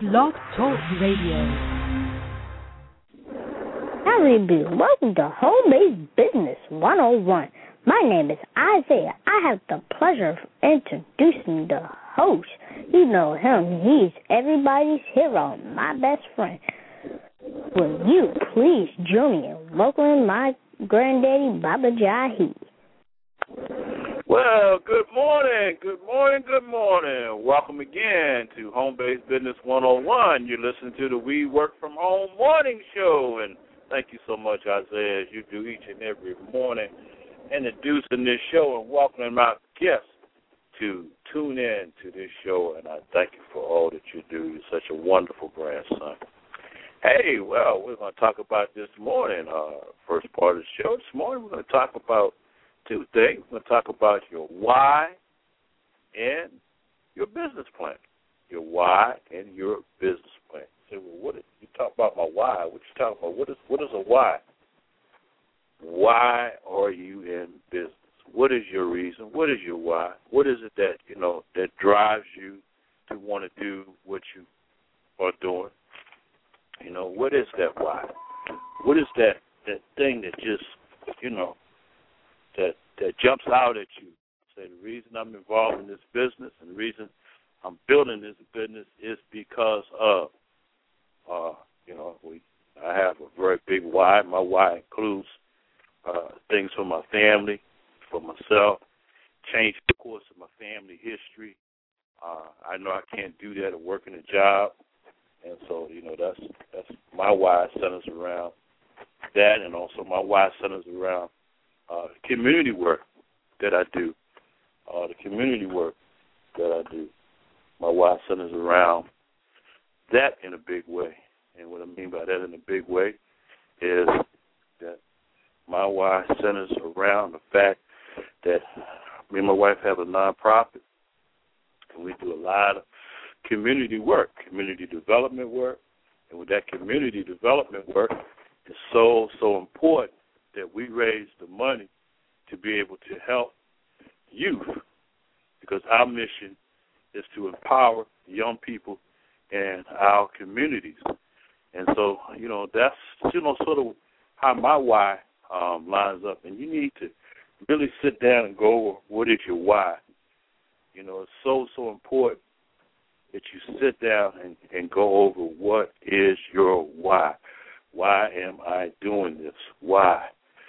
Blog Talk Radio. Howdy, welcome to Home-Based Business 101. My name is Isaiah. I have the pleasure of introducing the host. You know him. He's everybody's hero, my best friend. Will you please join me in welcoming my granddaddy, Baba Jahi? Well, good morning. Welcome again to Home-Based Business 101. You're listening to the We Work From Home Morning Show, and thank you so much, Isaiah, as you do each and every morning, introducing this show and welcoming my guests to tune in to this show, and I thank you for all that you do. You're such a wonderful grandson. Hey, well, we're going to talk about this morning, first part of the show. This morning we're going to talk about two things. We're going to talk about your why and your business plan. Your why and your business plan. You say, well, you talk about my why. What you talking about? What is a why? Why are you in business? What is your reason? What is your why? What is it that, that drives you to want to do what you are doing? What is that why? What is that thing that just, that jumps out at you? Say, the reason I'm involved in this business and the reason I'm building this business is because of, I have a very big why. My why includes things for my family, for myself, change the course of my family history. I know I can't do that at working a job, and so that's my why centers around that, and also my why centers around community work that I do. The community work that I do. My why centers around that in a big way, and what I mean by that in a big way is that my why centers around the fact that me and my wife have a nonprofit, and we do a lot of community work, community development work. And with that community development work, it's so important that we raise the money to be able to help youth, because our mission is to empower young people in our communities. And so, that's, sort of how my why lines up. And you need to really sit down and go over what is your why. It's so important that you sit down and go over what is your why. Why am I doing this? Why?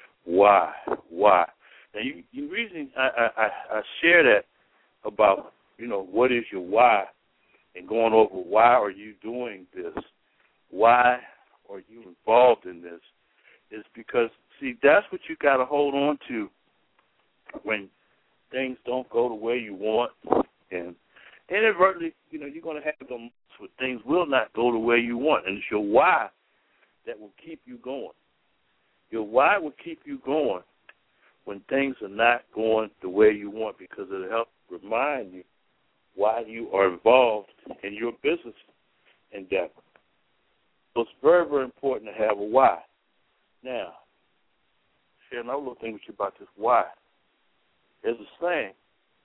Now, you reason I share that about, what is your why, and going over why are you doing this? Why are you involved in this? Is because, see, that's what you got to hold on to when things don't go the way you want, and inadvertently, you're going to have those moments where things will not go the way you want, and it's your why that will keep you going. Your why will keep you going when things are not going the way you want, because it'll help remind you why you are involved in your business endeavor. So it's very, very important to have a why. Now, share another little thing with you about this why. There's a saying,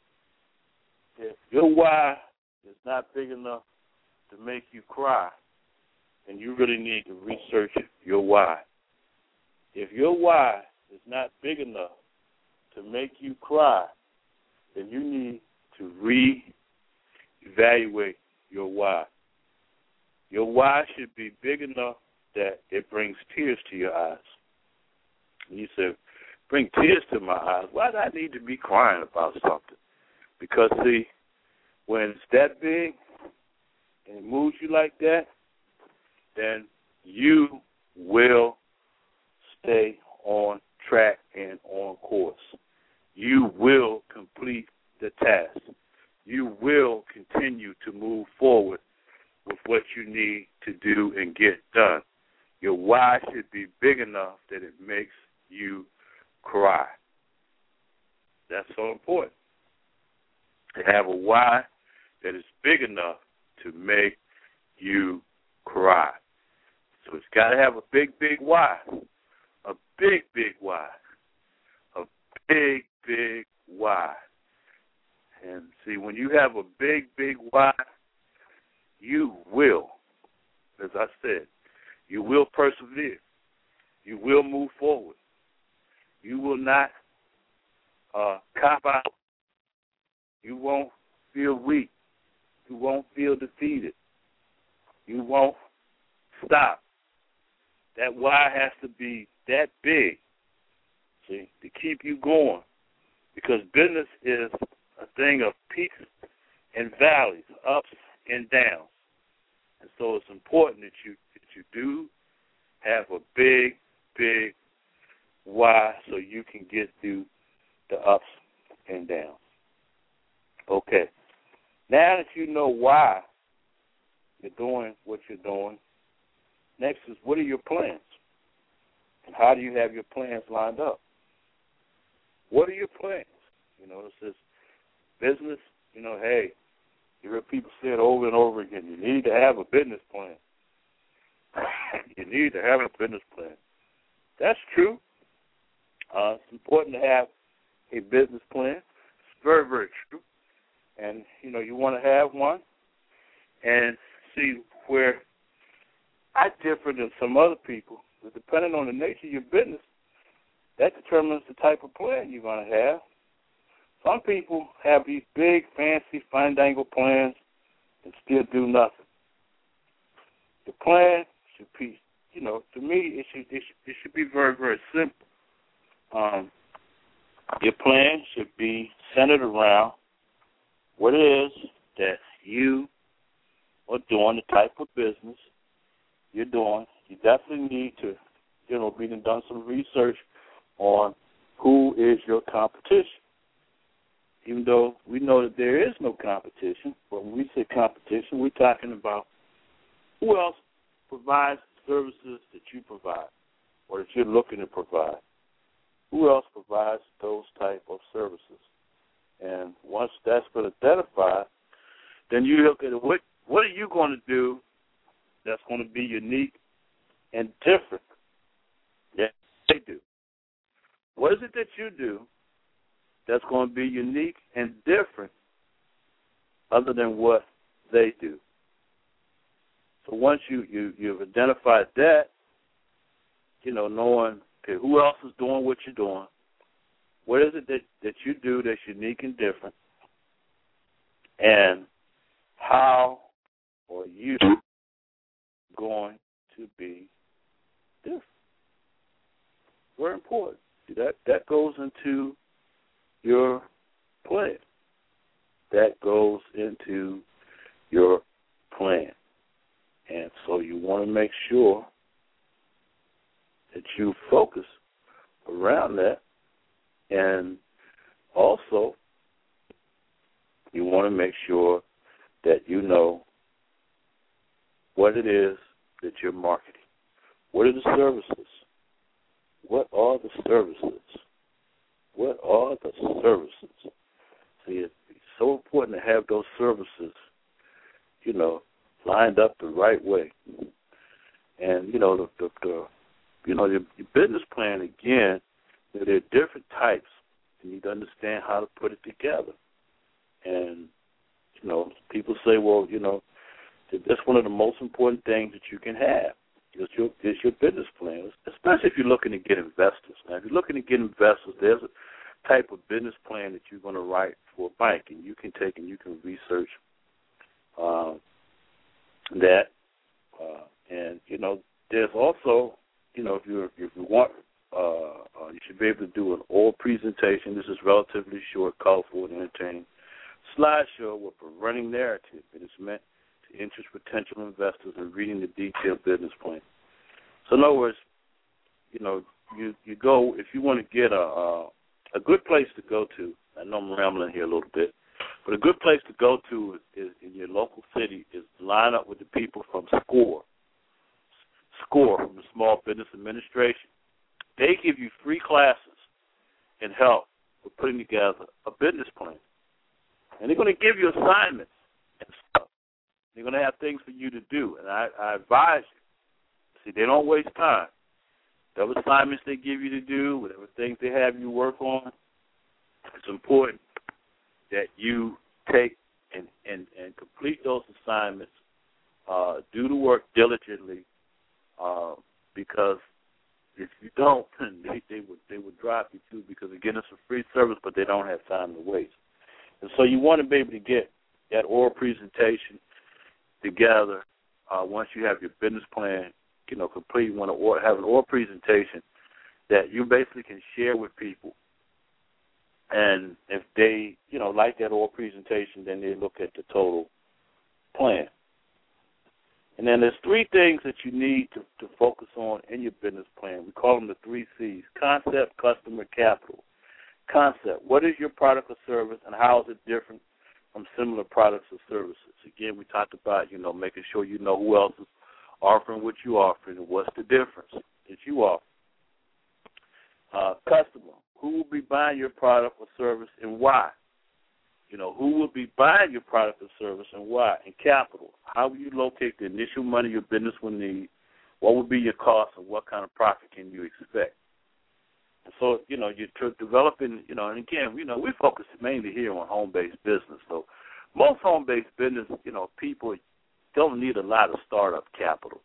if your why is not big enough to make you cry, then you really need to research your why. If your why is not big enough to make you cry, then you need to reevaluate your why. Your why should be big enough that it brings tears to your eyes. And you say, bring tears to my eyes. Why do I need to be crying about something? Because, see, when it's that big and it moves you like that, then you will stay on track and on course. You will complete the task. You will continue to move forward with what you need to do and get done. Your why should be big enough that it makes you cry. That's so important. To have a why that is big enough to make you cry. So it's got to have a big, big why. A big, big why. A big, big why. And see, when you have a big, big why, you will as I said. You will persevere. You will move forward. You will not cop out. You won't feel weak. You won't feel defeated. You won't stop. That why has to be that big, see, to keep you going. Because business is a thing of peaks and valleys, ups and downs. And so it's important that you do have a big, big why so you can get through the ups and downs. Okay. Now that you know why you're doing what you're doing, next is what are your plans? And how do you have your plans lined up? What are your plans? You know, this is business. You know, hey, you hear people say it over and over again. You need to have a business plan. You need to have a business plan. That's true. It's important to have a business plan. It's very, very true. And, you know, you want to have one and see where I differ than some other people. But depending on the nature of your business, that determines the type of plan you're going to have. Some people have these big, fancy, fandangle plans and still do nothing. The plan should be, you know, to me, it should be very, very simple. Your plan should be centered around what it is that you are doing, the type of business you're doing. You definitely need to, you know, be done some research on who is your competition. Even though we know that there is no competition, but when we say competition, we're talking about who else provides services that you provide or that you're looking to provide. Who else provides those type of services? And once that's been identified, then you look at what are you going to do that's going to be unique and different than they do? What is it that you do that's going to be unique and different other than what they do? So once you've identified that, you know, knowing, okay, who else is doing what you're doing, what is it that you do that's unique and different, and how are you going to be different? Very important. See, that goes into your plan. That goes into your plan. And so you want to make sure that you focus around that. And also, you want to make sure that you know what it is that you're marketing. What are the services? What are the services? What are the services? See, it's so important to have those services, you know, lined up the right way. And, you know, your business plan, again, there are different types. You need to understand how to put it together. And, you know, people say, well, you know, that's one of the most important things that you can have is your business plan, especially if you're looking to get investors. Now, if you're looking to get investors, there's a type of business plan that you're going to write for a bank, and you can take and you can research that. And, you know, there's also, you know, if you want, you should be able to do an oral presentation. This is relatively short, colorful, and entertaining slideshow with a running narrative. It is meant to interest potential investors in reading the detailed business plan. So in other words, you know, you go, if you want to get a good place to go to, I know I'm rambling here a little bit, but a good place to go to is in your local city is line up with the people from SCORE from the Small Business Administration. They give you free classes and help with putting together a business plan. And they're going to give you assignments and stuff. They're going to have things for you to do. And I advise you, see, they don't waste time. Whatever assignments they give you to do, whatever things they have you work on, it's important that you take and complete those assignments do the work diligently, because if you don't, they would drop you too, because again, it's a free service, but they don't have time to waste. And so you want to be able to get that oral presentation together once you have your business plan, complete. You want to have an oral presentation that you basically can share with people. And if they, like that oral presentation, then they look at the total plan. And then there's three things that you need to focus on in your business plan. We call them the 3 C's: concept, customer, capital. Concept: what is your product or service, and how is it different from similar products or services? Again, we talked about, making sure you know who else is offering what you're offering and what's the difference that you offer. Customer: who will be buying your product or service and why? Who will be buying your product or service and why? And capital: how will you locate the initial money your business will need? What will be your cost, and what kind of profit can you expect? And so, you're developing, and again, we focus mainly here on home-based business. So most home-based business, people don't need a lot of startup capital.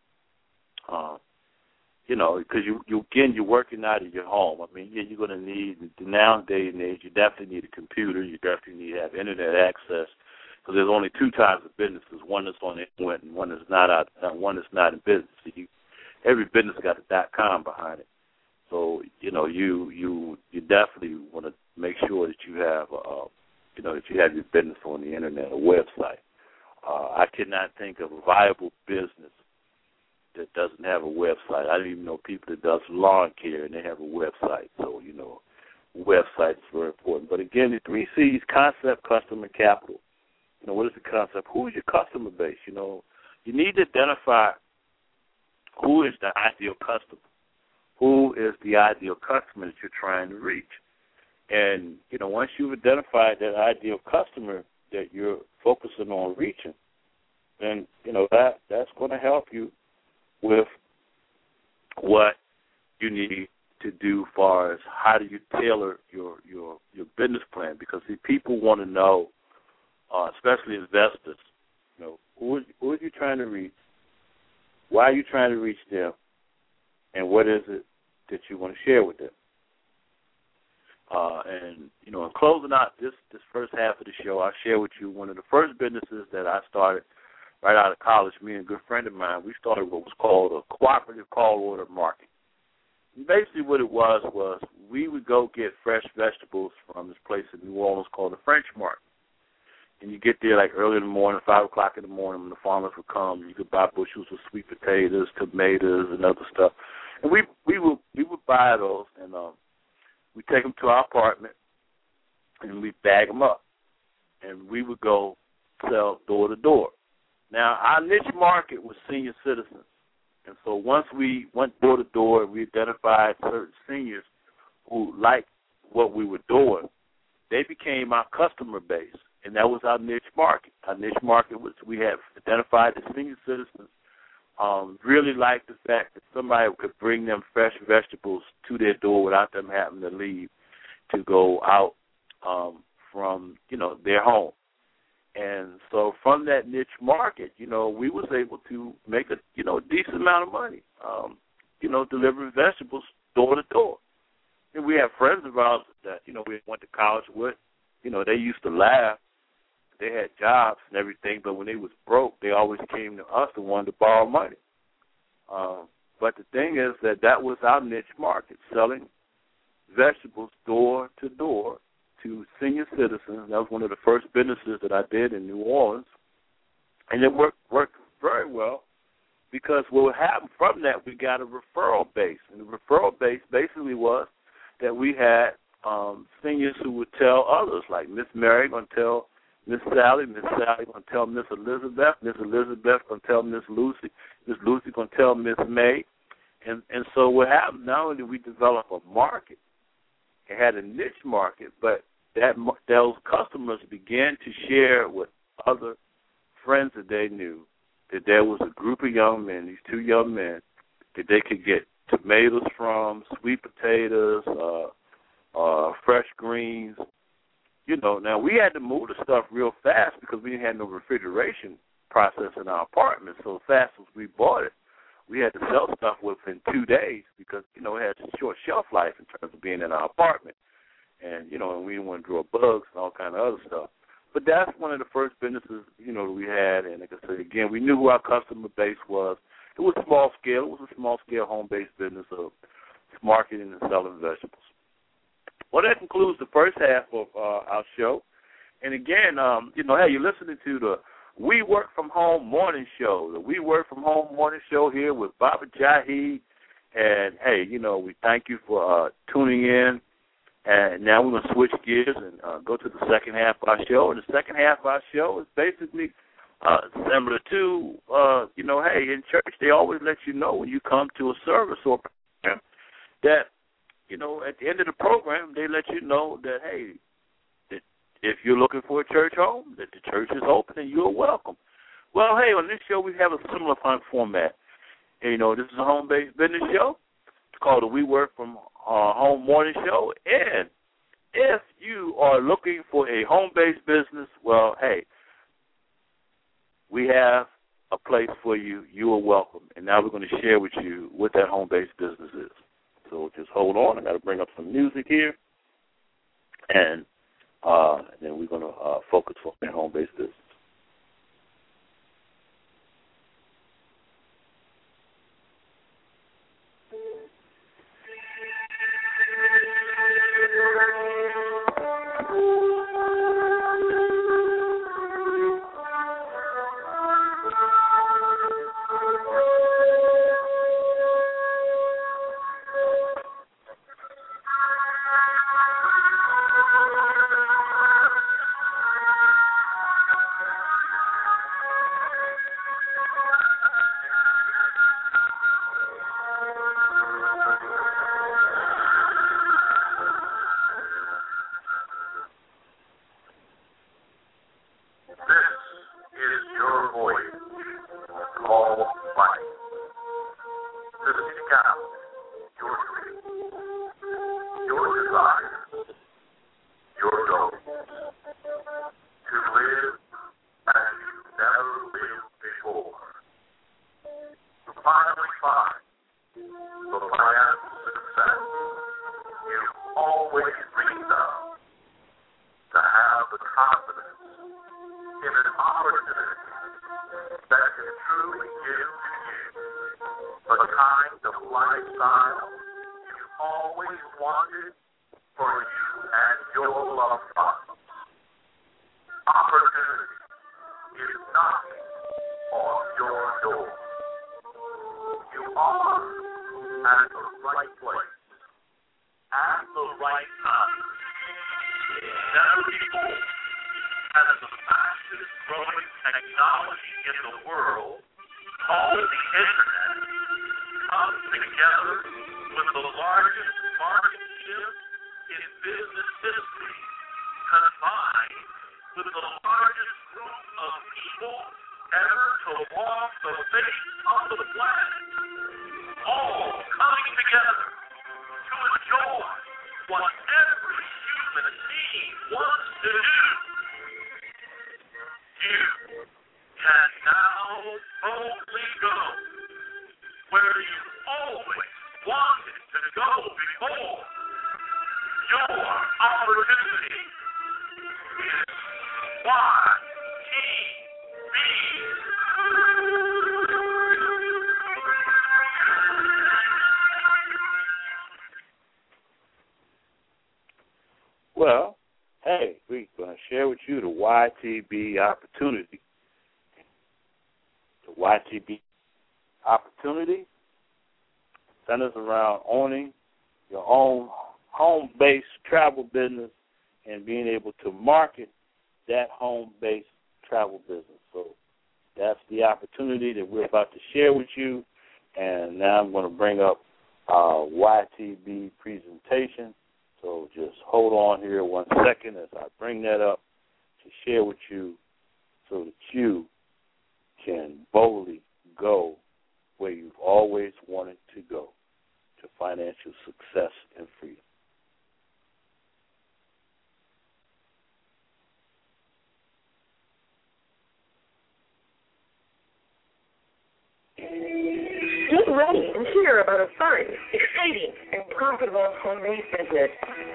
Because you're working out of your home. I mean, you're going to need, nowadays and age, you definitely need a computer. You definitely need to have internet access. So there's only two types of businesses: one that's on the internet and one that's not in business. Every business got a .com behind it. So you definitely want to make sure that you have that you have your business on the internet, a website. I cannot think of a viable business that doesn't have a website. I don't even know people that does lawn care and they have a website. So, website is very important. But again, the 3 C's: concept, customer, capital. What is the concept? Who is your customer base? You need to identify who is the ideal customer. Who is the ideal customer that you're trying to reach? And, once you've identified that ideal customer that you're focusing on reaching, then, that's going to help you with what you need to do as far as how do you tailor your business plan. Because people want to know, especially investors, who are you trying to reach? Why are you trying to reach them? And what is it that you want to share with them? And, in closing out this first half of the show, I'll share with you one of the first businesses that I started right out of college. Me and a good friend of mine, we started what was called a cooperative call order market. And basically what it was we would go get fresh vegetables from this place in New Orleans called the French Market. And you get there like early in the morning, 5 o'clock in the morning, when the farmers would come. You could buy bushels of sweet potatoes, tomatoes, and other stuff. And we would buy those, and we'd take them to our apartment, and we'd bag them up. And we would go sell door to door. Now, our niche market was senior citizens. And so once we went door to door and we identified certain seniors who liked what we were doing, they became our customer base, and that was our niche market. Our niche market was, we have identified the senior citizens really liked the fact that somebody could bring them fresh vegetables to their door without them having to leave to go out from, their home. And so from that niche market, we was able to make a, decent amount of money, delivering vegetables door to door. And we have friends of ours that, we went to college with, they used to laugh. They had jobs and everything, but when they was broke, they always came to us and wanted to borrow money. But the thing is that was our niche market, selling vegetables door to door to senior citizens. That was one of the first businesses that I did in New Orleans. And it worked very well because what happened from that, we got a referral base. And the referral base basically was that we had seniors who would tell others, like Miss Mary going to tell Miss Sally going to tell Miss Elizabeth going to tell Miss Lucy going to tell Miss May. And so what happened, not only did we develop a market, it had a niche market, but those customers began to share with other friends that they knew that there was a group of young men, these two young men, that they could get tomatoes from, sweet potatoes, fresh greens. Now we had to move the stuff real fast because we didn't have no refrigeration process in our apartment. So fast as we bought it, we had to sell stuff within 2 days because, it had a short shelf life in terms of being in our apartment. And, and we didn't want to grow bugs and all kind of other stuff. But that's one of the first businesses, that we had. And like I said, again, we knew who our customer base was. It was small scale. It was a small-scale home-based business of marketing and selling vegetables. Well, that concludes the first half of our show. And again, hey, you're listening to the We Work From Home Morning Show. The We Work From Home Morning Show here with Baba Jaheed. And, hey, we thank you for tuning in. And now we're going to switch gears and go to the second half of our show. And the second half of our show is basically similar to, hey, in church they always let you know when you come to a service or program that, at the end of the program they let you know that, hey, that if you're looking for a church home, that the church is open and you're welcome. Well, hey, on this show we have a similar format. And, this is a home-based business show. It's called the We Work From Home Morning Show. And if you are looking for a home-based business, well, hey, we have a place for you. You are welcome. And now we're going to share with you what that home-based business is. So just hold on. I got to bring up some music here. And then we're going to focus on that home-based business. Well, hey, we're going to share with you the YTB opportunity. The YTB opportunity centers around owning your own home-based travel business and being able to market that home-based travel business. So that's the opportunity that we're about to share with you. And now I'm going to bring up our YTB presentation. So just hold on here 1 second as I bring that up to share with you so that you can boldly go where you've always wanted to go, to financial success and freedom. ready and hear about a fun, exciting, and profitable home-based business.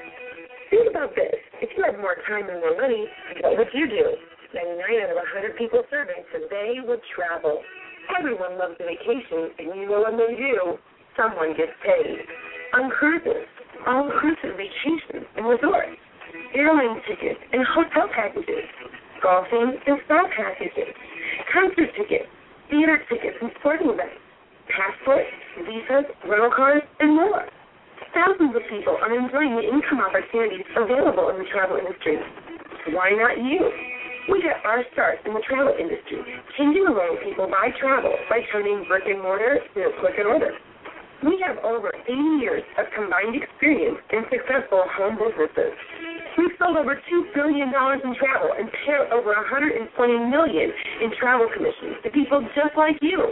Think about this. If you had more time and more money, what would you do? 99 out of 100 people surveyed said they would travel. Everyone loves a vacation, and you know when they do, someone gets paid. On cruises, all-inclusive vacations and resorts, airline tickets and hotel packages, golfing and spa packages, concert tickets, theater tickets and sporting events, passports, visas, rental cars, and more. Thousands of people are enjoying the income opportunities available in the travel industry. Why not you? We got our start in the travel industry, changing the way people buy travel by turning brick and mortar into click and order. We have over 80 years of combined experience in successful home businesses. We've sold over $2 billion in travel and paid over $120 million in travel commissions to people just like you.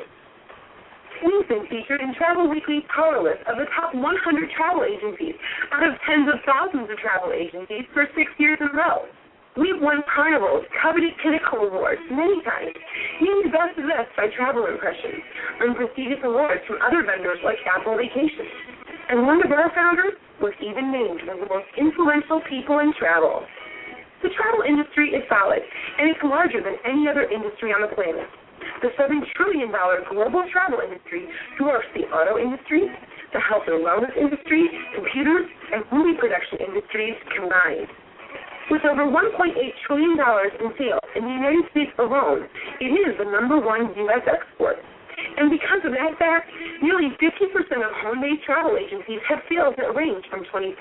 We've been featured in Travel Weekly's Power List of the top 100 travel agencies out of tens of thousands of travel agencies for 6 years in a row. We've won Carnival's coveted Pinnacle Awards many times, named Best of This by Travel Impressions, and prestigious awards from other vendors like Apple Vacations. And one of our founders was even named one of the most influential people in travel. The travel industry is solid, and it's larger than any other industry on the planet. The $7 trillion global travel industry dwarfs the auto industry, the health and wellness industry, computers, and movie production industries combined. With over $1.8 trillion in sales in the United States alone, it is the #1 U.S. export. And because of that fact, nearly 50% of home-based travel agencies have sales that range from $25,000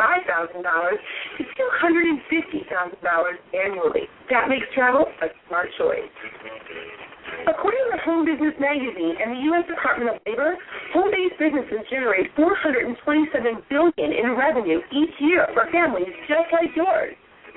to $250,000 annually. That makes travel a smart choice. According to Home Business Magazine and the U.S. Department of Labor, home-based businesses generate $427 billion in revenue each year for families just like yours.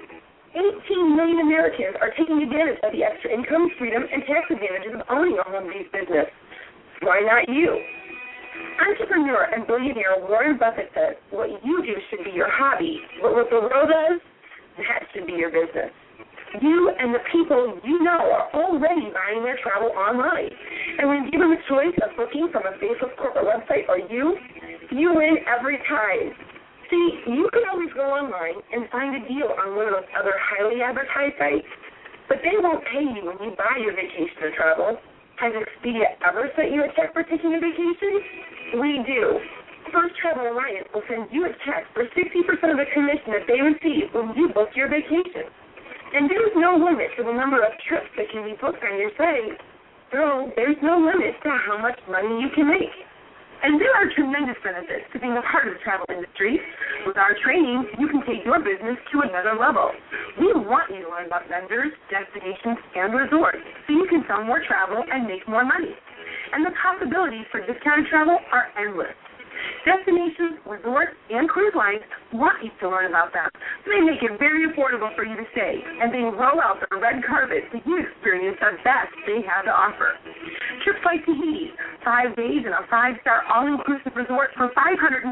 18 million Americans are taking advantage of the extra income, freedom, and tax advantages of owning a home-based business. Why not you? Entrepreneur and billionaire Warren Buffett says, what you do should be your hobby, but what the world does, that should be your business. You and the people you know are already buying their travel online. And when given the choice of booking from a Facebook corporate website or you win every time. See, you can always go online and find a deal on one of those other highly advertised sites, but they won't pay you when you buy your vacation or travel. Has Expedia ever sent you a check for taking a vacation? We do. First Travel Alliance will send you a check for 60% of the commission that they receive when you book your vacation. And there is no limit to the number of trips that can be booked on your site. So there's no limit to how much money you can make. And there are tremendous benefits to being a part of the travel industry. With our training, you can take your business to another level. We want you to learn about vendors, destinations, and resorts so you can sell more travel and make more money. And the possibilities for discounted travel are endless. Destinations, resorts, and cruise lines want you to learn about them. They make it very affordable for you to stay, and they roll out the red carpet so you experience the best they have to offer. Trips like Tahiti, 5 days in a 5-star all-inclusive resort for $549.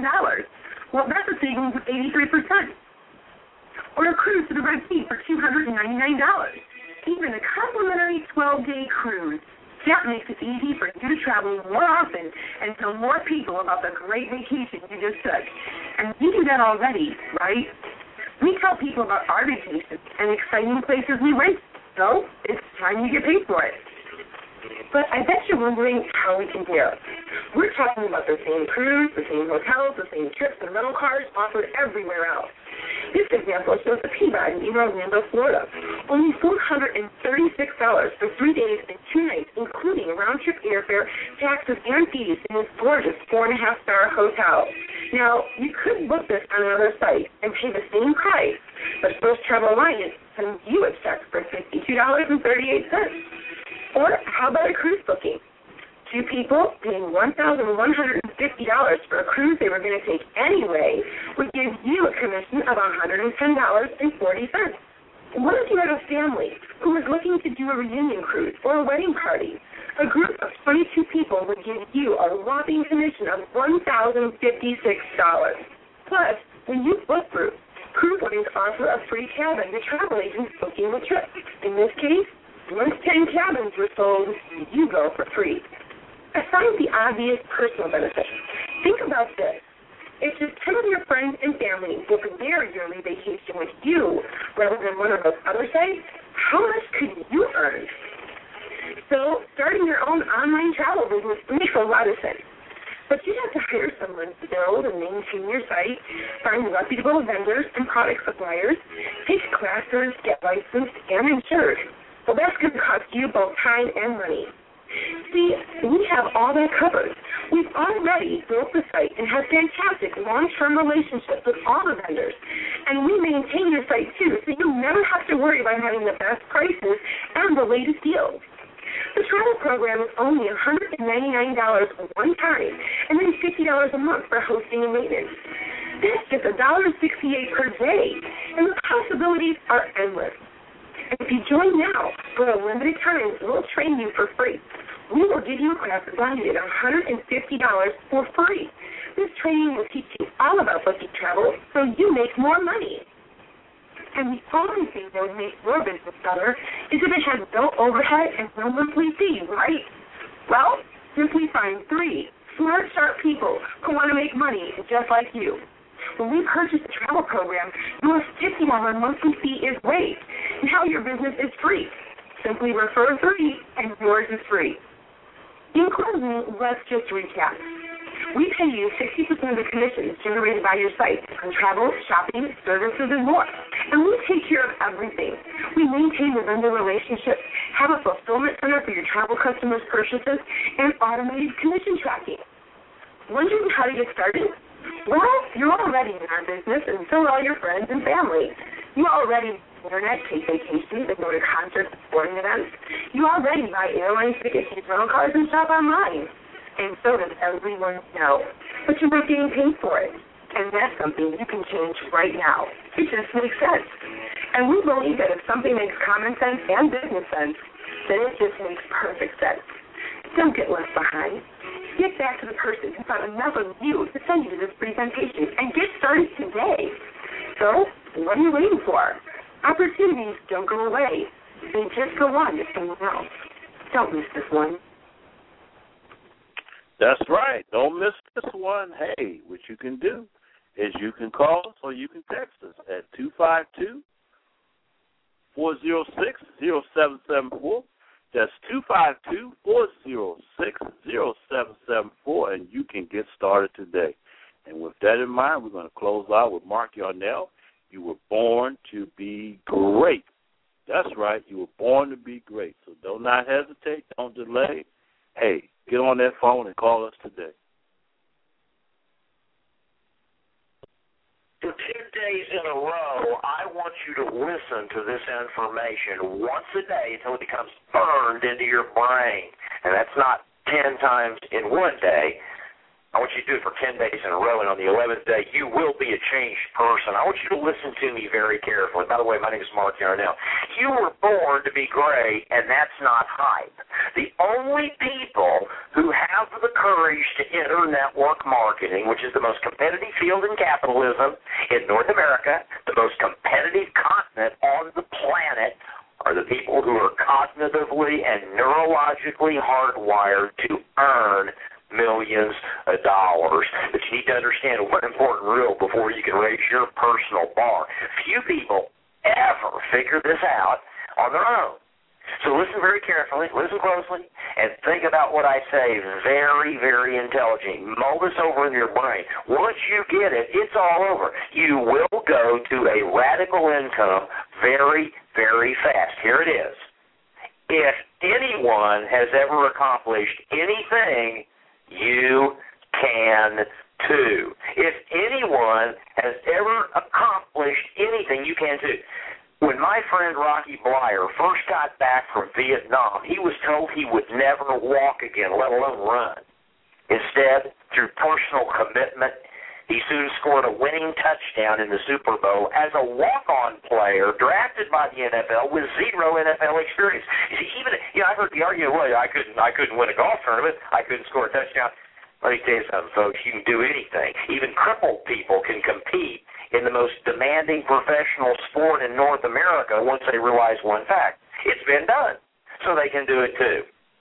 Well, that's a savings of 83%. Or a cruise to the Red Sea for $299. Even a complimentary 12-day cruise. That makes it easy for you to travel more often and tell more people about the great vacation you just took. And you do that already, right? We tell people about our vacations and exciting places we went, so it's time you get paid for it. But I bet you're wondering how we compare. We're talking about the same cruise, the same hotels, the same trips and rental cars offered everywhere else. This example shows the Peabody in Orlando, Florida. Only $436 for 3 days and 2 nights, including round-trip airfare, taxes, and fees in this gorgeous 4.5-star hotel. Now, you could book this on another site and pay the same price, but First Travel Alliance sends you a check for $52.38. Or how about a cruise booking? 2 people paying $1,150 for a cruise they were going to take anyway would give you a commission of $110.40. What if you had a family who was looking to do a reunion cruise or a wedding party? A group of 22 people would give you a whopping commission of $1,056. Plus, when you book groups, cruise lines offer a free cabin to travel agents booking the trip. In this case, once 10 cabins were sold, you go for free. Aside the obvious personal benefits, think about this. If just 10 of your friends and family book their yearly vacation with you rather than one of those other sites, how much could you earn? So starting your own online travel business makes a lot of sense. But you have to hire someone to build and maintain your site, find reputable vendors and product suppliers, take classes, get licensed, and insured. Well, that's going to cost you both time and money. See, we have all that covered. We've already built the site and have fantastic long-term relationships with all the vendors. And we maintain your site, too, so you never have to worry about having the best prices and the latest deals. The travel program is only $199 one time and then $50 a month for hosting and maintenance. That's just $1.68 per day, and the possibilities are endless. And if you join now, for a limited time, we'll train you for free. We will give you a class valued at $150 for free. This training will teach you all about budget travel so you make more money. And the only thing that would make your business better is if it has no overhead and no monthly fee, right? Well, simply find 3 smart, sharp people who want to make money just like you. When we purchase the travel program, your $50 monthly fee is waived, and how your business is free. Simply refer 3, and yours is free. In closing, let's just recap. We pay you 60% of the commissions generated by your site on travel, shopping, services, and more. And we take care of everything. We maintain the vendor relationships, have a fulfillment center for your travel customers' purchases, and automated commission tracking. Wondering how to get started? Well, you're already in our business, and so are your friends and family. You already internet, take vacations, and go to concerts and sporting events. You already buy airline tickets and rental cars and shop online. And so does everyone know. But you're not getting paid for it. And that's something you can change right now. It just makes sense. And we believe that if something makes common sense and business sense, then it just makes perfect sense. Don't get left behind. Get back to the person who thought enough of you to send you to this presentation and get started today. So, what are you waiting for? Opportunities don't go away. They just go on to someone else. Don't miss this one. That's right. Don't miss this one. Hey, what you can do is you can call us or you can text us at 252-406-0774. That's 252-406-0774, and you can get started today. And with that in mind, we're going to close out with Mark Yarnell. You were born to be great. That's right. You were born to be great. So do not hesitate. Don't delay. Hey, get on that phone and call us today. For 2 days in a row, I want you to listen to this information once a day until it becomes burned into your brain. And that's not 10 times in one day. I want you to do it for 10 days in a row, and on the 11th day, you will be a changed person. I want you to listen to me very carefully. By the way, my name is Mark Yarnell. You were born to be great, and that's not hype. The only people who have the courage to enter network marketing, which is the most competitive field in capitalism in North America, the most competitive continent on the planet, are the people who are cognitively and neurologically hardwired to earn millions of dollars. But you need to understand one important rule before you can raise your personal bar. Few people ever figure this out on their own. So listen very carefully, listen closely, and think about what I say very, very intelligently. Mull this over in your brain. Once you get it, it's all over. You will go to a radical income very, very fast. Here it is. If anyone has ever accomplished anything, you can too. If anyone has ever accomplished anything, you can too. When my friend Rocky Blyer first got back from Vietnam, he was told he would never walk again, let alone run. Instead, through personal commitment, he soon scored a winning touchdown in the Super Bowl as a walk-on player drafted by the NFL with zero NFL experience. You see, I heard the argument, well, I couldn't win a golf tournament, I couldn't score a touchdown. Let me tell you something, folks. You can do anything. Even crippled people can compete in the most demanding professional sport in North America once they realize one fact. It's been done, so they can do it too.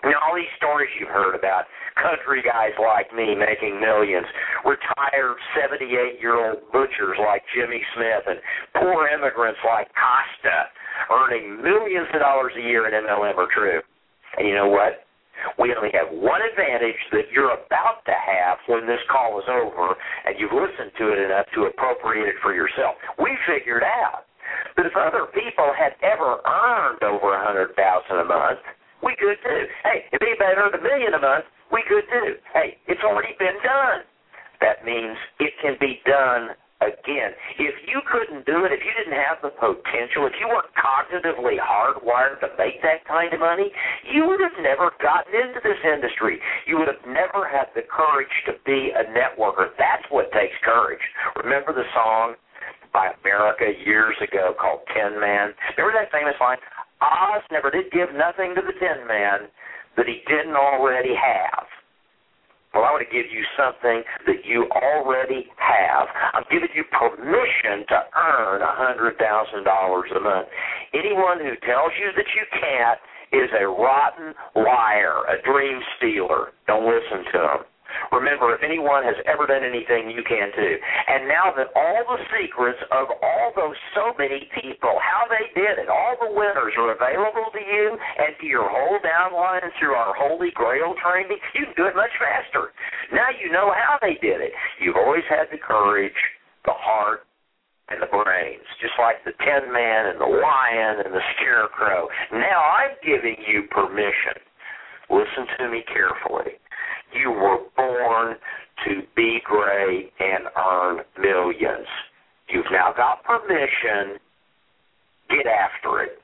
All these stories you've heard about country guys like me making millions, retired 78-year-old butchers like Jimmy Smith, and poor immigrants like Costa earning millions of dollars a year in MLM are true. And you know what? We only have one advantage that you're about to have when this call is over and you've listened to it enough to appropriate it for yourself. We figured out that if other people had ever earned over $100,000 a month, we could too. Hey, if anybody earned $1 million a month, we could too. Hey, it's already been done. That means it can be done again. If you couldn't do it, if you didn't have the potential, if you weren't cognitively hardwired to make that kind of money, you would have never gotten into this industry. You would have never had the courage to be a networker. That's what takes courage. Remember the song by America years ago called Tin Man? Remember that famous line? Oz never did give nothing to the Tin Man that he didn't already have. Well, I want to give you something that you already have. I'm giving you permission to earn $100,000 a month. Anyone who tells you that you can't is a rotten liar, a dream stealer. Don't listen to them. Remember, if anyone has ever done anything, you can too. And now that all the secrets of all those so many people, how they did it, all the winners are available to you and to your whole downline and through our Holy Grail training, you can do it much faster. Now you know how they did it. You've always had the courage, the heart, and the brains, just like the Tin Man and the Lion and the Scarecrow. Now I'm giving you permission. Listen to me carefully. You were born to be great and earn millions. You've now got permission. Get after it.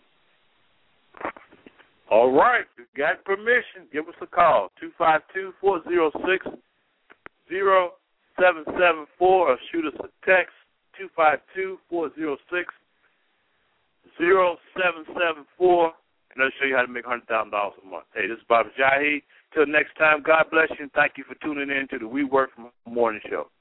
All right. You got permission. Give us a call. 252-406-0774 or shoot us a text. 252-406-0774. And I'll show you how to make $100,000 a month. Hey, this is Bobby Jahi. Till next time, God bless you, and thank you for tuning in to the We Work From Home Morning Show.